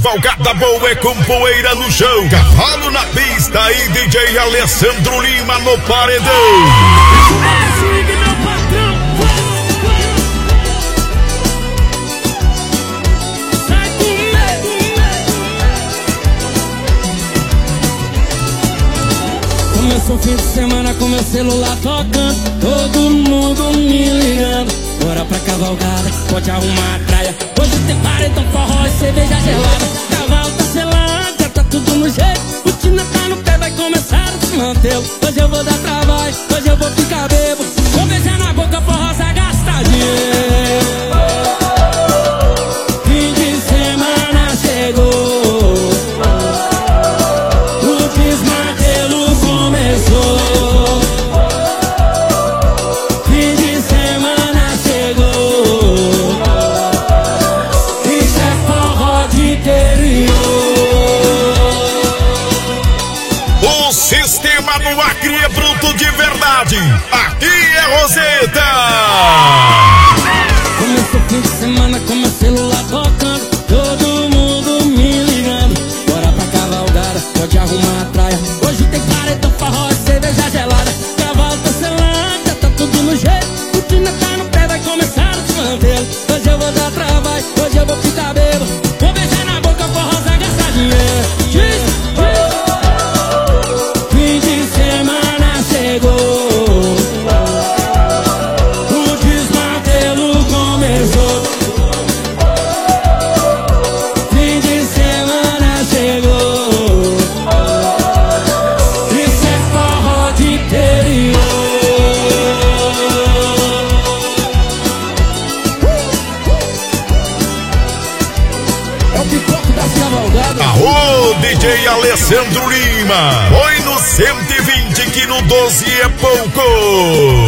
cavalgada boa é com poeira no chão, cavalo na pista e DJ Alessandro Lima no paredão. Começou o fim de semana com meu celular tocando, todo mundo me ligando. Bora pra cavalgada, pode arrumar a praia. Hoje tem paredão, forró e cerveja gelada. Cavalo tá selado, já tá tudo no jeito. Rotina tá no pé, vai começar o desmantelo. Hoje eu vou dar trabalho, hoje eu vou ficar bebo. Vou beijar na boca, forrosa, gastar dinheiro. Fim de semana chegou, o desmantelo começou. Fim de semana chegou, isso é forró de interior. O sistema no Acre é bruto de verdade. Aqui é Roseta. Começou o fim de semana com meu celular tocando, todo mundo me ligando. Bora pra cavalgada, pode arrumar a praia. Hoje tem paredão, forró e cerveja gelada. Cavalo tá selando, já tá tudo no jeito. Rotina tá no pé, vai começar o desmantelo. Hoje eu vou dar trabalho, hoje eu vou ficar bebo. Vou beijar na boca, forrosa, gastar dinheiro. Fim de semana chegou, o desmantelo começou. Fim de semana chegou, isso é forró de interior. É o pipoco das cavalgadas. Arô, DJ Alessandro Lima. Põe no 120 que no 12 é pouco.